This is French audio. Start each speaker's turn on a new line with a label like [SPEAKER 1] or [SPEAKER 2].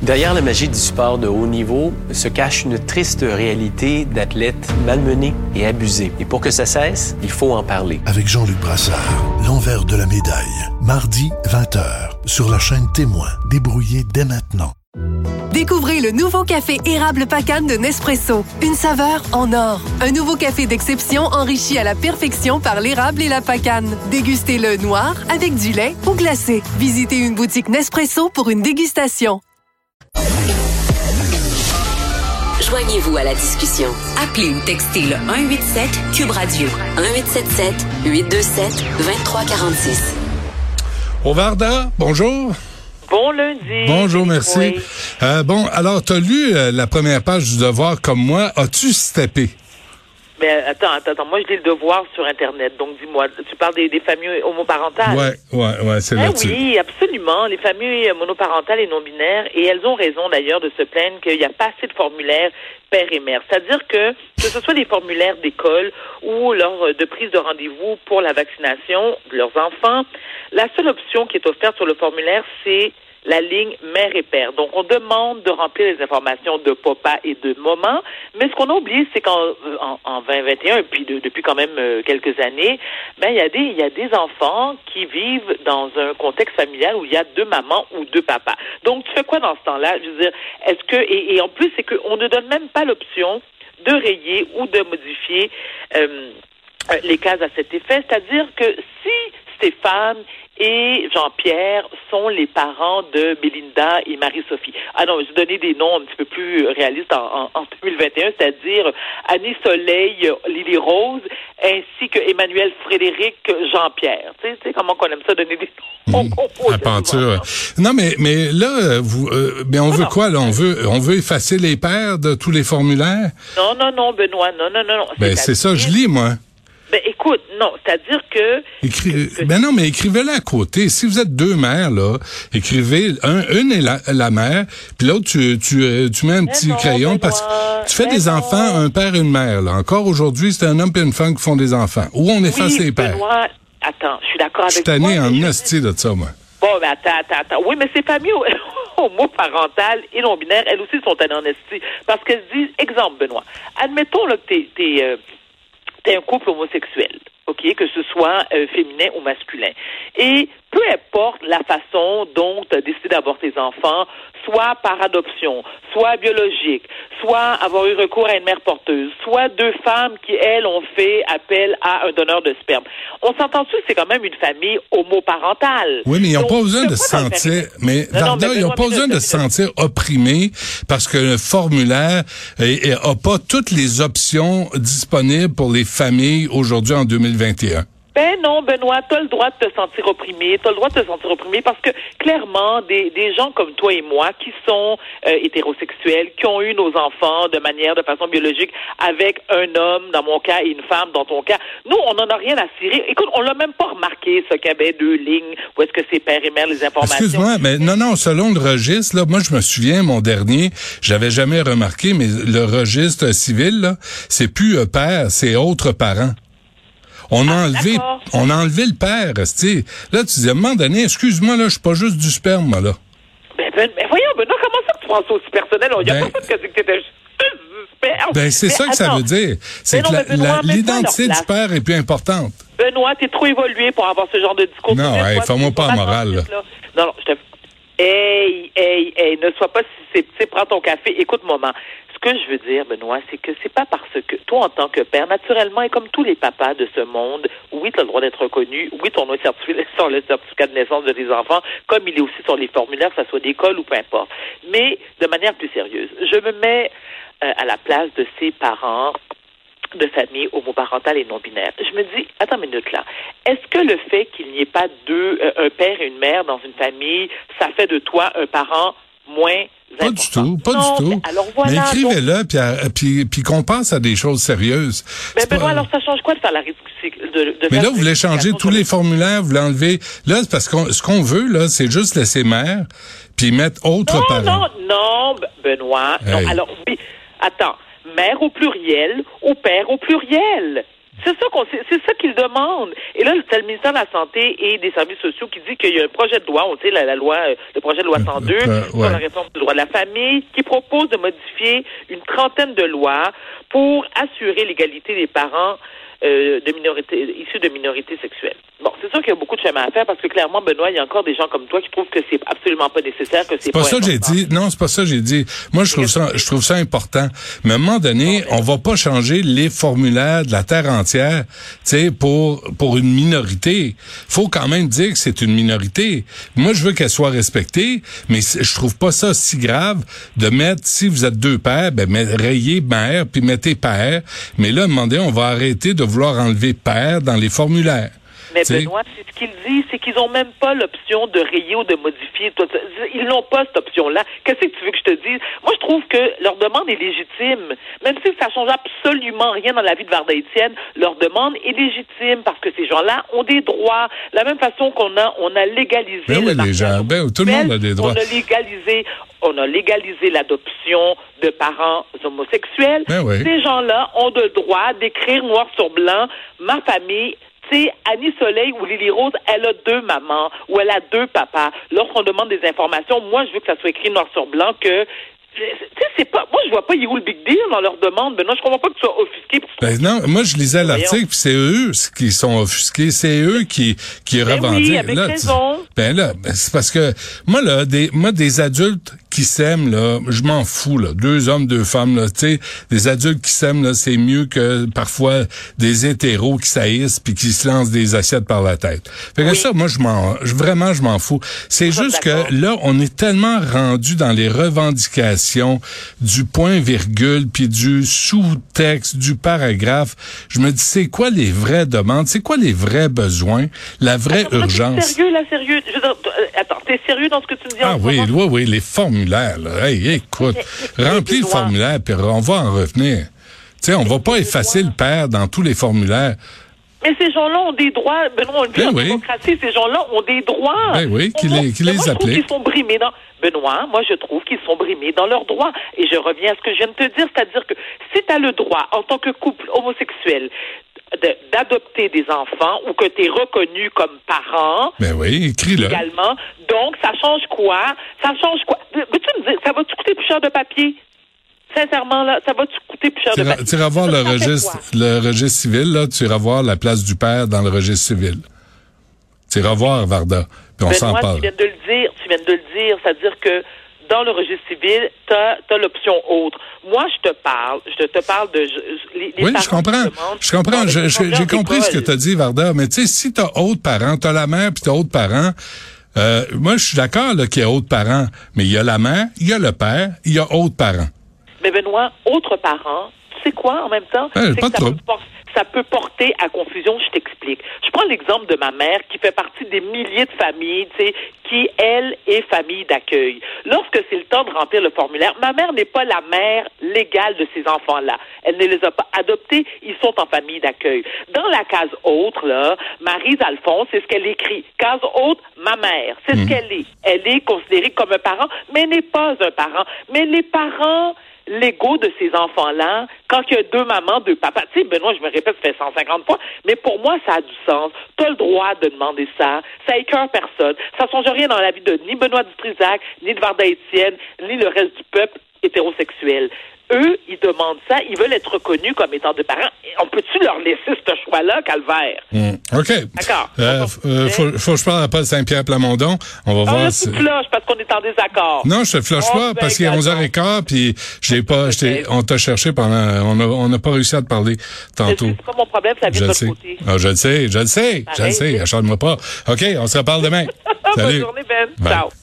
[SPEAKER 1] Derrière la magie du sport de haut niveau se cache une triste réalité d'athlètes malmenés et abusés. Et pour que ça cesse, il faut en parler.
[SPEAKER 2] Avec Jean-Luc Brassard, l'envers de la médaille. Mardi, 20h, sur la chaîne Témoin. Débrouillez dès maintenant.
[SPEAKER 3] Découvrez le nouveau café érable Pacane de Nespresso. Une saveur en or. Un nouveau café d'exception enrichi à la perfection par l'érable et la pacane. Dégustez-le noir, avec du lait ou glacé. Visitez une boutique Nespresso pour une dégustation.
[SPEAKER 4] Joignez-vous à la discussion. Appelez ou textez le 187 Cube Radio. 1877-827-2346.
[SPEAKER 5] Varda, bonjour.
[SPEAKER 6] Bon lundi.
[SPEAKER 5] Bonjour, merci.
[SPEAKER 6] Oui.
[SPEAKER 5] Alors, tu as lu la première page du Devoir comme moi. As-tu steppé?
[SPEAKER 6] Mais attends. Moi, je lis le Devoir sur Internet. Donc, dis-moi, tu parles des familles homoparentales?
[SPEAKER 5] Ouais, c'est là-dessus.
[SPEAKER 6] Oui, absolument. Les familles monoparentales et non-binaires. Et elles ont raison, d'ailleurs, de se plaindre qu'il n'y a pas assez de formulaires père et mère. C'est-à-dire que ce soit des formulaires d'école ou lors de prise de rendez-vous pour la vaccination de leurs enfants, la seule option qui est offerte sur le formulaire, c'est la ligne mère et père. Donc, on demande de remplir les informations de papa et de maman, mais ce qu'on a oublié, c'est qu'en 2021, puis depuis quand même quelques années, il y a des enfants qui vivent dans un contexte familial où il y a deux mamans ou deux papas. Donc, tu fais quoi dans ce temps-là? Je veux dire, est-ce que, et en plus, c'est qu'on ne donne même pas l'option de rayer ou de modifier les cases à cet effet. C'est-à-dire que si Stéphane et Jean-Pierre sont les parents de Bélinda et Marie-Sophie. Ah non, je vais donner des noms un petit peu plus réalistes en 2021, c'est-à-dire Annie Soleil, Lily Rose, ainsi que Emmanuel Frédéric Jean-Pierre. Tu sais comment on aime ça, donner des noms.
[SPEAKER 5] Non, mais là, on veut quoi, là? On veut effacer les pères de tous les formulaires?
[SPEAKER 6] Non, Benoît, non.
[SPEAKER 5] C'est ça, je lis, moi.
[SPEAKER 6] Écoute, non, c'est-à-dire que...
[SPEAKER 5] mais écrivez-le à côté. Si vous êtes deux mères, là, écrivez, une est la mère, puis l'autre, tu mets un petit crayon, parce que tu fais des enfants, un père et une mère, là. Encore aujourd'hui, c'est un homme et une femme qui font des enfants. Ou on efface les pères.
[SPEAKER 6] Benoît, attends, je suis d'accord avec toi.
[SPEAKER 5] Je suis tanné en hostie de ça, moi.
[SPEAKER 6] Bon, attends. Oui, mais ces familles homoparentales et non-binaires, elles aussi sont en esti. Parce qu'elles disent, exemple, Benoît, admettons là, que t'es un couple homosexuel, OK, que ce soit féminin ou masculin. Et peu importe la façon dont tu as décidé d'avoir tes enfants, soit par adoption, soit biologique, soit avoir eu recours à une mère porteuse, soit deux femmes qui, elles, ont fait appel à un donneur de sperme. On s'entend-tu que c'est quand même une famille homoparentale?
[SPEAKER 5] Oui, mais ils n'ont pas besoin de se sentir... Mais Varda, ils n'ont pas besoin de se sentir opprimés parce que le formulaire n'a pas toutes les options disponibles pour les familles aujourd'hui en 2021.
[SPEAKER 6] Ben non, Benoît, t'as le droit de te sentir opprimé. Parce que, clairement, des gens comme toi et moi qui sont hétérosexuels, qui ont eu nos enfants de façon biologique avec un homme, dans mon cas, et une femme, dans ton cas, nous, on n'en a rien à cirer. Écoute, on l'a même pas remarqué, ce qu'il y avait deux lignes, où est-ce que c'est père et mère, les informations.
[SPEAKER 5] Excuse-moi, mais non, selon le registre, là, moi, je me souviens, mon dernier, j'avais jamais remarqué, mais le registre civil, là, c'est plus père, c'est autres parents. On a enlevé le père, tu sais. Là, tu dis, à un moment donné, excuse-moi, là, je suis pas juste du sperme, moi, là.
[SPEAKER 6] Mais voyons, Benoît, comment ça que tu prends ça aussi personnel? Il n'y a pas fait que t'étais juste du sperme.
[SPEAKER 5] C'est ça que ça veut dire. C'est que l'identité du père est plus importante.
[SPEAKER 6] Benoît, t'es trop évolué pour avoir ce genre de discours.
[SPEAKER 5] Non, fais-moi pas en morale, là.
[SPEAKER 6] Non, je te... Hey, ne sois pas susceptible, prends ton café, écoute-moi. Ce que je veux dire, Benoît, c'est que c'est pas parce que toi, en tant que père, naturellement, et comme tous les papas de ce monde, oui, tu as le droit d'être reconnu, oui, ton nom est certifié sur le certificat de naissance de tes enfants, comme il est aussi sur les formulaires, que ce soit d'école ou peu importe. Mais, de manière plus sérieuse, je me mets à la place de ces parents de familles homoparentales et non-binaires. Je me dis, attends une minute là, est-ce que le fait qu'il n'y ait pas un père et une mère dans une famille, ça fait de toi un parent moins
[SPEAKER 5] Pas du tout.
[SPEAKER 6] Alors voilà,
[SPEAKER 5] mais écrivez-le, puis qu'on pense à des choses sérieuses.
[SPEAKER 6] Mais Benoît, alors ça change quoi de faire la
[SPEAKER 5] mais là, vous voulez changer tous les formulaires, vous voulez enlever... Là, c'est parce que ce qu'on veut, là, c'est juste laisser mère, puis mettre autres parents.
[SPEAKER 6] Non, Benoît. Hey. Non, alors, oui, attends. Mère au pluriel ou père au pluriel. C'est ça qu'ils demandent. Et là, c'est le ministère de la Santé et des Services sociaux qui dit qu'il y a un projet de loi, on sait la loi, le projet de loi 102 sur la réforme du droit de la famille, qui propose de modifier une trentaine de lois pour assurer l'égalité des parents issus de minorités sexuelles. Bon, c'est sûr qu'il y a beaucoup de chemin à faire parce que clairement, Benoît, il y a encore des gens comme toi qui trouvent que c'est absolument pas nécessaire, que c'est pas
[SPEAKER 5] ça que j'ai dit. Non, c'est pas ça que j'ai dit. Moi, je trouve ça important. Mais à un moment donné, on va pas changer les formulaires de la terre entière, tu sais, pour une minorité. Faut quand même dire que c'est une minorité. Moi, je veux qu'elle soit respectée, mais je trouve pas ça si grave de mettre, si vous êtes deux pères, rayez mère puis mettez père. Mais là, demandez, on va arrêter de vouloir enlever père dans les formulaires.
[SPEAKER 6] Mais Benoît, c'est ce qu'il dit, c'est qu'ils ont même pas l'option de rayer ou de modifier. Ils n'ont pas cette option-là. Qu'est-ce que tu veux que je te dise? Moi, je trouve que leur demande est légitime. Même si ça change absolument rien dans la vie de Varda-Étienne, leur demande est légitime parce que ces gens-là ont des droits. De la même façon qu'on a légalisé
[SPEAKER 5] tout le monde a des droits.
[SPEAKER 6] On a légalisé l'adoption de parents homosexuels. Ces gens-là ont le droit d'écrire noir sur blanc ma famille. Tu sais, Annie Soleil ou Lily Rose, elle a deux mamans ou elle a deux papas. Lorsqu'on demande des informations, moi, je veux que ça soit écrit noir sur blanc que... Tu sais, c'est pas... Moi, je vois pas, il est où le big deal dans leur demande. Ben non, je comprends pas que tu sois offusqué.
[SPEAKER 5] Non, moi, je lisais l'article, puis c'est eux qui sont offusqués. C'est eux qui revendiquent.
[SPEAKER 6] Oui, avec raison.
[SPEAKER 5] C'est parce que moi, des adultes qui s'aiment, là, je m'en fous, là. 2 hommes, 2 femmes, là, tu sais, des adultes qui s'aiment, là, c'est mieux que parfois des hétéros qui saillissent puis qui se lancent des assiettes par la tête. Fait que ça, moi, je m'en fous. C'est juste que là, on est tellement rendu dans les revendications du point-virgule puis du sous-texte, du paragraphe. Je me dis, c'est quoi les vraies demandes? C'est quoi les vrais besoins? La vraie urgence?
[SPEAKER 6] Sérieux. Attends, t'es sérieux dans ce que tu me dis?
[SPEAKER 5] Ah oui, les formulaires, là. Hey, écoute, remplis le formulaire, puis on va en revenir. Tu sais, on va pas effacer le père dans tous les formulaires.
[SPEAKER 6] Mais ces gens-là ont des droits. Benoît, on le dit en démocratie, ces gens-là ont des droits.
[SPEAKER 5] Qui les appliquent.
[SPEAKER 6] Ils sont brimés dans... Benoît, moi, je trouve qu'ils sont brimés dans leurs droits. Et je reviens à ce que je viens de te dire, c'est-à-dire que si tu as le droit, en tant que couple homosexuel, d'adopter des enfants ou que tu es reconnu comme parent.
[SPEAKER 5] Écris-le.
[SPEAKER 6] Également. Donc, ça change quoi? Peux-tu me dire, ça va-tu coûter plus cher de papier? Sincèrement, là, ça va-tu coûter plus cher de papier?
[SPEAKER 5] Tu iras voir le registre civil, là, tu iras voir la place du père dans le registre civil. Tu iras voir, Varda, puis on s'en parle.
[SPEAKER 6] Tu viens de le dire, c'est-à-dire que dans le registre civil, t'as l'option autre. Moi, je te parle de...
[SPEAKER 5] Je comprends. J'ai compris ce que tu as dit, Varda, mais tu sais, si t'as autre parent, t'as la mère puis t'as autre parent, moi, je suis d'accord là, qu'il y a autre parent, mais il y a la mère, il y a le père, il y a autre parent.
[SPEAKER 6] Mais Benoît, autre parent, tu sais quoi, en même temps?
[SPEAKER 5] C'est pas trop.
[SPEAKER 6] Ça peut porter à confusion, je t'explique. Je prends l'exemple de ma mère qui fait partie des milliers de familles, tu sais, qui, elle, est famille d'accueil. Lorsque c'est le temps de remplir le formulaire, ma mère n'est pas la mère légale de ces enfants-là. Elle ne les a pas adoptés, ils sont en famille d'accueil. Dans la case autre, là, Maryse Alphonse, c'est ce qu'elle écrit. Case autre, ma mère, c'est ce qu'elle est. Elle est considérée comme un parent, mais elle n'est pas un parent. Mais les parents légaux de ces enfants-là, quand il y a 2 mamans, 2 papas. Tu sais, Benoît, je me répète, ça fait 150 fois, mais pour moi, ça a du sens. Tu as le droit de demander ça. Ça écœure personne. Ça ne change rien dans la vie de ni Benoît Dutrisac, ni de Varda-Étienne, ni le reste du peuple hétérosexuel. Eux, ils demandent ça, ils veulent être reconnus comme étant des parents. On peut-tu leur laisser ce choix-là, Calvaire?
[SPEAKER 5] OK.
[SPEAKER 6] D'accord.
[SPEAKER 5] Faut que je parle à Paul Saint-Pierre Plamondon. On va voir
[SPEAKER 6] là, tu flushes parce qu'on est en désaccord.
[SPEAKER 5] Non, je te flush pas parce qu'il est 11h15 puis on t'a cherché pendant, on n'a pas réussi à te parler tantôt.
[SPEAKER 6] C'est pas mon problème, ça vient de votre côté.
[SPEAKER 5] Je le sais. Acharne-moi pas. OK, on se reparle demain.
[SPEAKER 6] Bonne journée, Ben.
[SPEAKER 5] Bye.
[SPEAKER 6] Ciao.